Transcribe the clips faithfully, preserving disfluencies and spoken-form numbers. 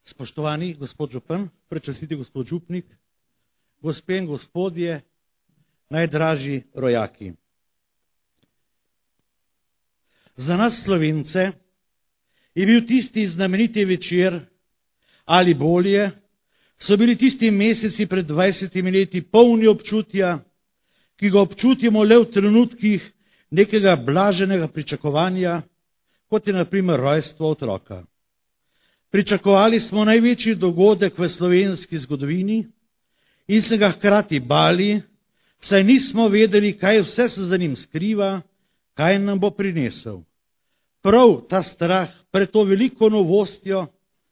Spoštovani gospod župan, prečastiti gospod župnik, gospe in gospodje, najdražji rojaki. Za nas Slovence je bil tisti znameniti večer, ali bolje, so bili tisti meseci pred dvajsetimi leti polni občutja, ki ga občutimo le v trenutkih nekega blaženega pričakovanja, kot je na primer rojstvo otroka. Pričakovali smo največji dogodek v slovenski zgodovini in se ga hkrati bali, saj nismo vedeli, kaj vse se za njim skriva, kaj nam bo prinesel. Prav ta strah pred to veliko novostjo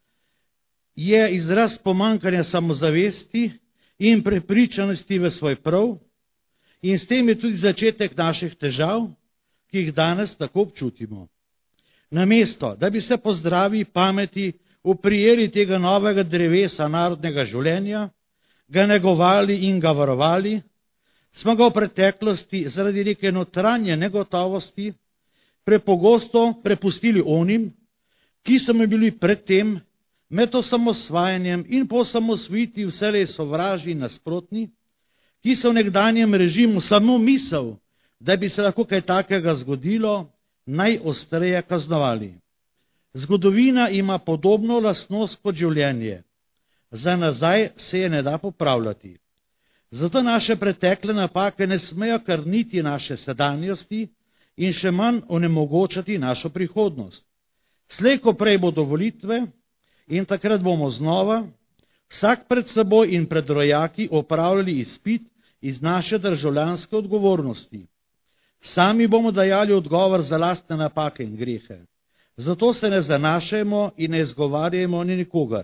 je izraz pomanjkanja samozavesti in prepričanosti v svoj prav in s tem je tudi začetek naših težav, ki jih danes tako občutimo. Namesto, da bi se po zdravi pameti oprijeli tega novega drevesa narodnega življenja, ga negovali in ga varovali, smo ga v preteklosti zaradi neke notranje negotovosti prepogosto prepustili onim, ki so mi bili predtem med osamosvajanjem in po osamosvojitvi vselej sovražni in nasprotni, ki so v nekdanjem režimu samo misel, da bi se lahko kaj takega zgodilo, najostreje kaznovali. Zgodovina ima podobno lastnost kot življenje. Za nazaj se je ne da popravljati. Zato naše pretekle napake ne smejo krniti naše sedanjosti in še manj onemogočati našo prihodnost. Slej ko prej bodo volitve in takrat bomo znova, vsak pred seboj in pred rojaki opravljali izpit iz naše državljanske odgovornosti. Sami bomo dajali odgovor za lastne napake in grehe. Zato se ne zanašajmo in ne izgovarjajmo ni nikogar.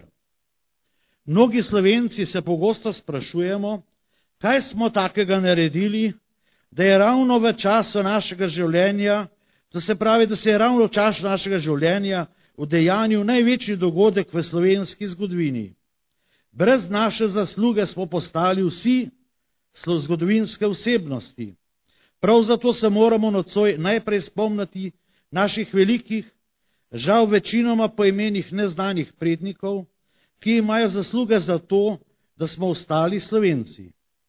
Mnogi Slovenci se pogosto sprašujemo, kaj smo takega naredili, da je ravno v času našega življenja, to se pravi, da se je ravno v času našega življenja udejanil največji dogodek v slovenski zgodovini. Brez naše zasluge smo postali vsi zgodovinske osebnosti. Prav zato se moramo nocoj najprej spomniti naših velikih, žal večinoma po imenih neznanih prednikov, ki imajo zasluge za to, da smo ostali Slovenci.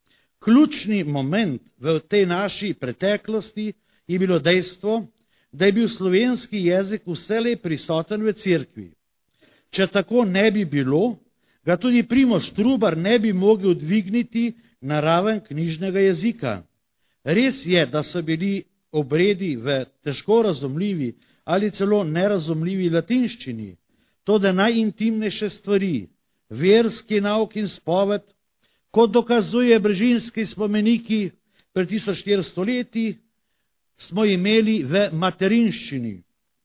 Ključni moment v tej naši preteklosti je bilo dejstvo, da je bil slovenski jezik vselej prisoten v cerkvi. Če tako ne bi bilo, ga tudi Primož Trubar ne bi mogel dvigniti na raven knjižnega jezika. Res je, da so bili obredi v težko razumljivi ali celo nerazumljivi latinščini, to da najintimnejše stvari, verski nauk in spoved, kot dokazuje brežinski spomeniki pred tisoč štiristo leti, smo imeli v materinščini.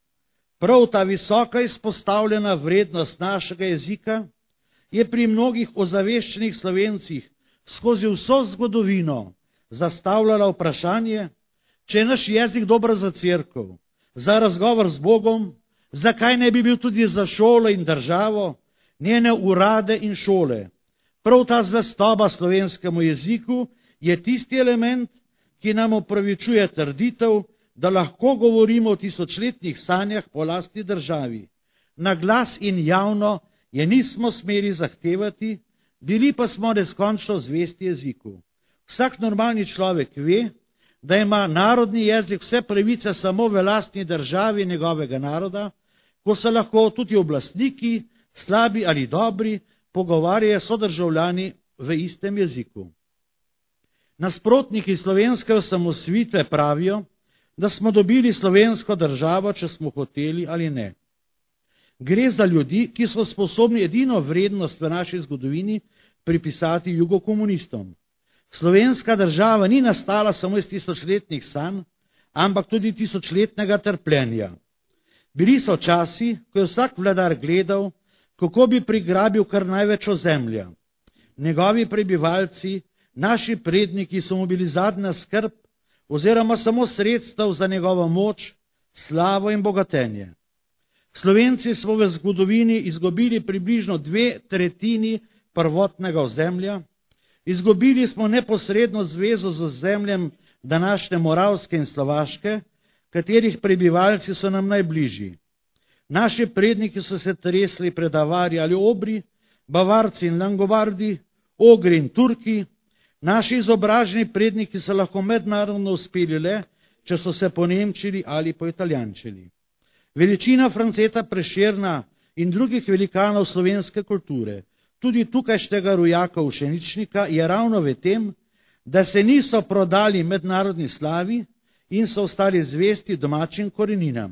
Prav ta visoka izpostavljena vrednost našega jezika je pri mnogih ozaveščenih Slovencih skozi vso zgodovino zastavljala vprašanje, če je naš jezik dober za cerkev, za razgovor z Bogom, zakaj ne bi bil tudi za šolo in državo, njene urade in šole. Prav ta zvestoba slovenskemu jeziku je tisti element, ki nam opravičuje trditev, da lahko govorimo o tisočletnih sanjah po lastni državi. Na glas in javno je nismo smeli zahtevati, bili pa smo neskončno zvesti jeziku. Vsak normalni človek ve, da ima narodni jezik vse pravice samo v lastni državi njegovega naroda, ko se lahko tudi oblastniki, slabi ali dobri, pogovarjajo sodržavljani v istem jeziku. Nasprotniki slovenske osamosvojitve pravijo, da smo dobili slovensko državo, če smo hoteli ali ne. Gre za ljudi, ki so sposobni edino vrednost v naši zgodovini pripisati jugokomunistom. Slovenska država ni nastala samo iz tisočletnih sanj, ampak tudi tisočletnega trpljenja. Bili so časi, ko je vsak vladar gledal, kako bi prigrabil kar največ ozemlja. Njegovi prebivalci, naši predniki so mu bili zadnja skrb oziroma samo sredstev za njegovo moč, slavo in bogatenje. Slovenci smo v zgodovini izgubili približno dve tretjini prvotnega ozemlja, izgubili smo neposredno zvezo z ozemljem današnje Moravske in Slovaške, katerih prebivalci so nam najbližji. Naši predniki so se tresli pred Avari ali Obri, Bavarci in Langobardi, Ogri in Turki. Naši izobraženi predniki so lahko mednarodno uspeli le, če so se ponemčili ali poitalijančili. Veličina Franceta Prešerna in drugih velikanov slovenske kulture, tudi tukajšnjega rojaka Ušeničnika, je ravno v tem, da se niso prodali mednarodni slavi in so ostali zvesti domačim koreninam.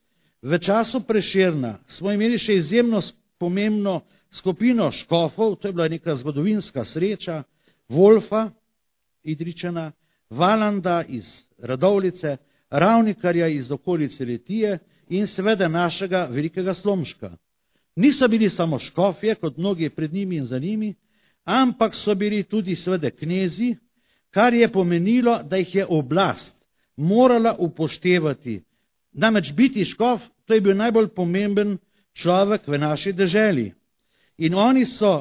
V času Prešerna smo imeli še izjemno pomembno skupino škofov, to je bila neka zgodovinska sreča, Wolfa, Idričana, Valanda iz Radovljice, Ravnikarja iz okolice Litije in seveda našega velikega Slomška. Niso bili samo škofje, kot mnogi pred njimi in za njimi, ampak so bili tudi seveda knezi, kar je pomenilo, da jih je oblast morala upoštevati. Namreč biti škof, to je bil najbolj pomemben človek v naši deželi. In oni so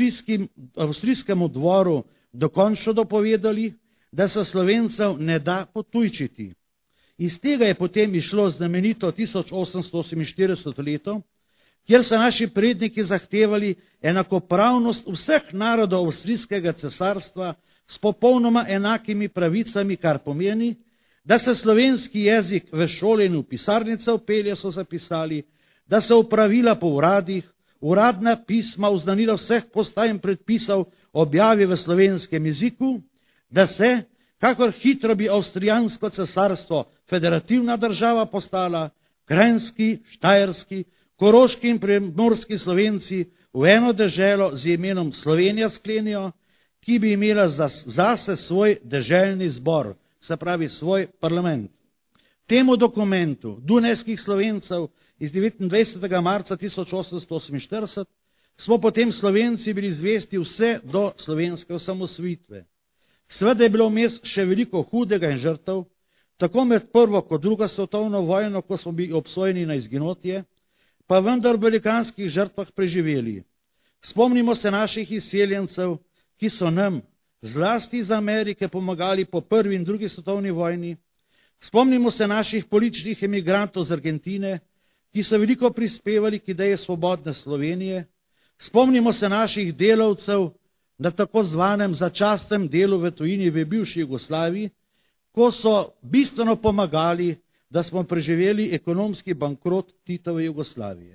avstrijskemu dvoru dokončno dopovedali, da se Slovencev ne da potujčiti. Iz tega je potem išlo znamenito tisoč osemsto oseminštirideseto leto, kjer so naši predniki zahtevali enakopravnost vseh narodov avstrijskega cesarstva s popolnoma enakimi pravicami, kar pomeni, da se slovenski jezik v šole in v pisarnice vpelje, so zapisali, da se upravila po uradih, uradna pisma, oznanila vseh postaj in predpisov objavi v slovenskem jeziku, da se, kakor hitro bi avstrijansko cesarstvo federativna država postala, kranjski, štajerski, koroški in primorski Slovenci v eno deželo z imenom Slovenija sklenijo, ki bi imela zase svoj deželni zbor, se pravi svoj parlament. Temu dokumentu dunajskih Slovencev iz devetindvajsetega marca tisoč osemsto oseminštirideset smo potem Slovenci bili zvesti vse do slovenske osamosvojitve. Sveda je bilo vmes še veliko hudega in žrtev, tako med prvo kot drugo svetovno vojno, ko smo bili obsojeni na izginotje, pa vendar v velikanskih žrtvah preživeli. Spomnimo se naših izseljencev, ki so nam, zlasti iz Amerike, pomagali po prvi in drugi svetovni vojni. Spomnimo se naših političnih emigrantov z Argentine, ki so veliko prispevali k ideji svobodne Slovenije. Spomnimo se naših delavcev na tako zvanem začasnem delu v tujini v bivši Jugoslaviji, ko so bistveno pomagali, da smo preživeli ekonomski bankrot Titove Jugoslavije.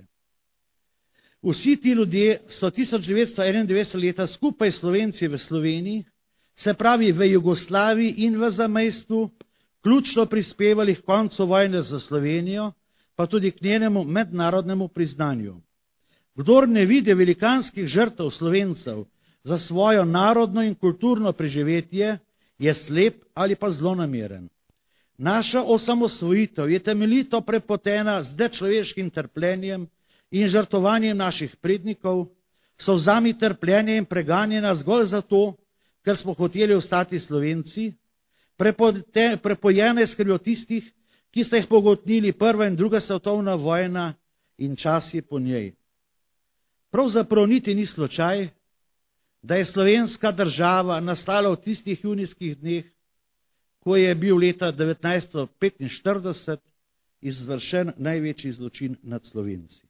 Vsi ti ljudje so tisoč devetsto enaindevetdesetega leta skupaj s Slovenci v Sloveniji, se pravi v Jugoslaviji in v zamejstvu, ključno prispevali k koncu vojne za Slovenijo, pa tudi k njenemu mednarodnemu priznanju. Kdor ne vidi velikanskih žrtev Slovencev za svojo narodno in kulturno preživetje, je slep ali pa zlonameren. Naša osamosvojitev je temeljito prepotena z nečloveškim trpljenjem in žrtovanjem naših prednikov, solzami trpljenja in preganjena zgolj zato, ker smo hoteli ostati Slovenci, prepojene s krvjo tistih, ki sta jih pogotnili prva in druga svetovna vojna in časi po njej. Pravzaprav niti ni slučaj, da je slovenska država nastala v tistih junijskih dneh, ko je bil leta devetnajststo petinštirideset izvršen največji zločin nad Slovenci.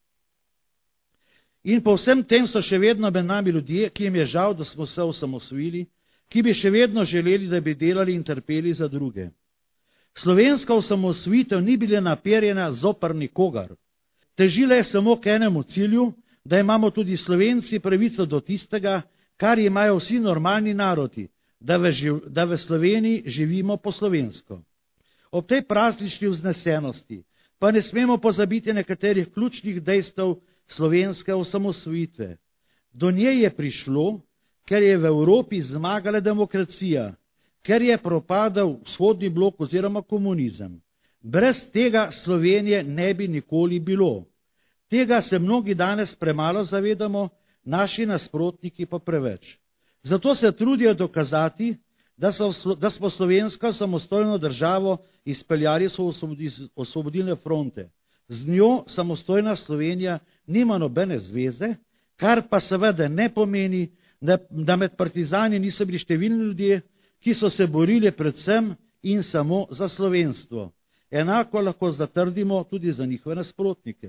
In po vsem tem so še vedno med nami ljudje, ki jim je žal, da smo se osamosvojili, ki bi še vedno želeli, da bi delali in trpeli za druge. Slovenska osamosvojitev ni bila naperjena zoper nikogar. Težila je samo k enemu cilju, da imamo tudi Slovenci pravico do tistega, kar imajo vsi normalni narodi, da v, živ, da v Sloveniji živimo po slovensko. Ob tej praznični vznesenosti pa ne smemo pozabiti nekaterih ključnih dejstev slovenske osamosvojitve. Do nje je prišlo, ker je v Evropi zmagala demokracija, ker je propadal vzhodni blok oziroma komunizem. Brez tega Slovenije ne bi nikoli bilo. Tega se mnogi danes premalo zavedamo, naši nasprotniki pa preveč. Zato se trudijo dokazati, da, so, da smo slovensko samostojno državo izpeljali so osvobodilne fronte. Z njo samostojna Slovenija nima nobene zveze, kar pa seveda ne pomeni, da, da med partizani niso bili številni ljudje, ki so se borili predvsem in samo za slovenstvo. Enako lahko zatrdimo tudi za njihove nasprotnike.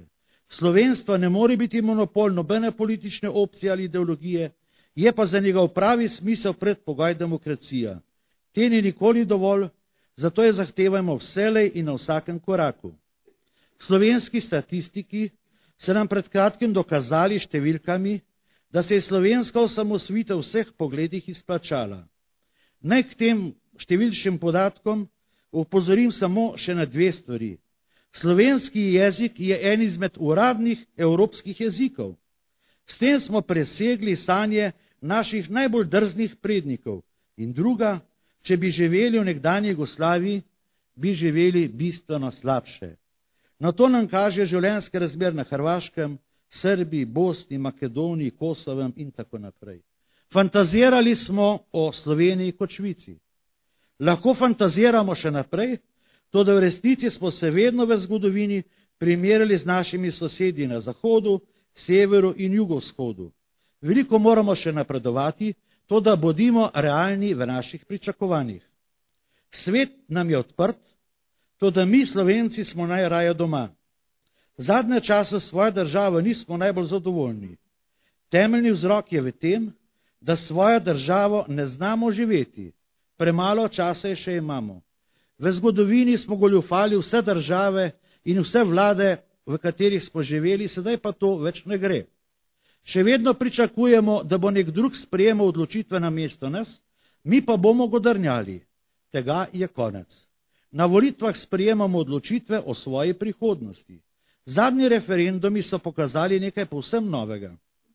Slovenstva ne more biti monopol nobene politične opcije ali ideologije, je pa za njega v pravi smisel predpogoj demokracija. Te ni nikoli dovolj, zato je zahtevajmo vselej in na vsakem koraku. Slovenski statistiki so nam pred kratkim dokazali številkami, da se je slovenska osamosvojitev v vseh pogledih izplačala. Naj k tem številčnim podatkom opozorim samo še na dve stvari. Slovenski jezik je en izmed uradnih evropskih jezikov. S tem smo presegli sanje naših najbolj drznih prednikov. In druga, če bi živeli v nekdanji Jugoslaviji, bi živeli bistveno slabše. Na to nam kaže življenjske razmer na Hrvaškem, Srbiji, Bosni, Makedoniji, Kosovem in tako naprej. Fantazirali smo o Sloveniji kot Švici. Lahko fantaziramo še naprej, to da v resnici smo se vedno v zgodovini primerjali z našimi sosedi na zahodu, severu in jugovzhodu. Veliko moramo še napredovati, to da bodimo realni v naših pričakovanjih. Svet nam je odprt, to da mi Slovenci smo najraje doma. Zadnje čase svoje države nismo najbolj zadovoljni. Temeljni vzrok je v tem, da svojo državo ne znamo živeti. Premalo časa je še imamo. V zgodovini smo goljufali vse države in vse vlade, v katerih smo živeli, sedaj pa to več ne gre. Še vedno pričakujemo, da bo nek drug sprejemal odločitve namesto nas, mi pa bomo godrnjali. Tega je konec. Na volitvah sprejemamo odločitve o svoji prihodnosti. Zadnji referendumi so pokazali nekaj povsem novega.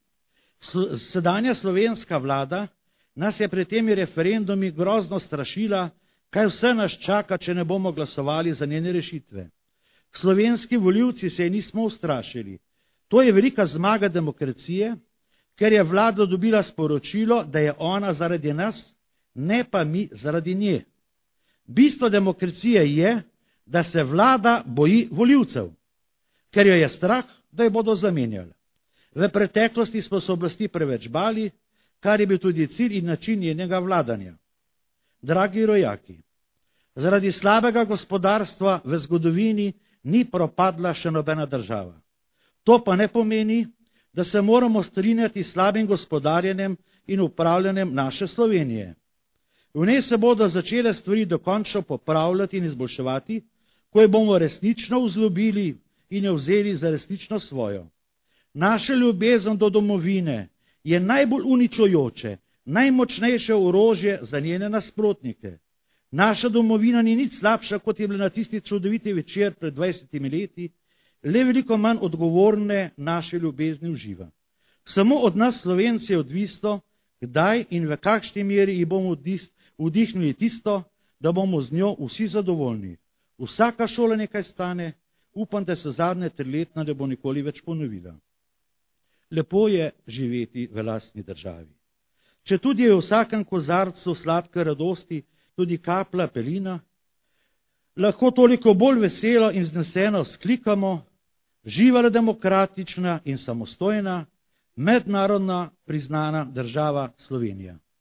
Sedanja slovenska vlada nas je pred temi referendumi grozno strašila, kaj vse nas čaka, če ne bomo glasovali za njene rešitve. Slovenski volivci se je nismo ustrašili. To je velika zmaga demokracije, ker je vlada dobila sporočilo, da je ona zaradi nas, ne pa mi zaradi nje. Bistvo demokracije je, da se vlada boji volivcev, ker jo je strah, da jo bodo zamenjali. V preteklosti smo se oblasti preveč bali, kar je bil tudi cilj in način njenega vladanja. Dragi rojaki, zaradi slabega gospodarstva v zgodovini ni propadla še nobena država. To pa ne pomeni, da se moramo strinjati s slabim gospodarjenjem in upravljanjem naše Slovenije. V njej se bodo začele stvari dokončno popravljati in izboljševati, ko jo bomo resnično vzljubili in jo vzeli za resnično svojo. Naša ljubezen do domovine je najbolj uničujoče, najmočnejše orožje za njene nasprotnike. Naša domovina ni nič slabša, kot je bila na tisti čudoviti večer pred dvajsetimi leti, le veliko manj odgovorne naše ljubezni uživa. Samo od nas Slovenci je odvisno, kdaj in v kakšni meri ji bomo vdihnili tisto, da bomo z njo vsi zadovoljni. Vsaka šola nekaj stane, upam, da se zadnje triletna ne bo nikoli več ponovila. Lepo je živeti v lastni državi. Če tudi je v vsakem kozarcu sladke radosti tudi kaplja pelina, lahko toliko bolj veselo in vzneseno sklikamo: živela demokratična in samostojna, mednarodna priznana država Slovenija.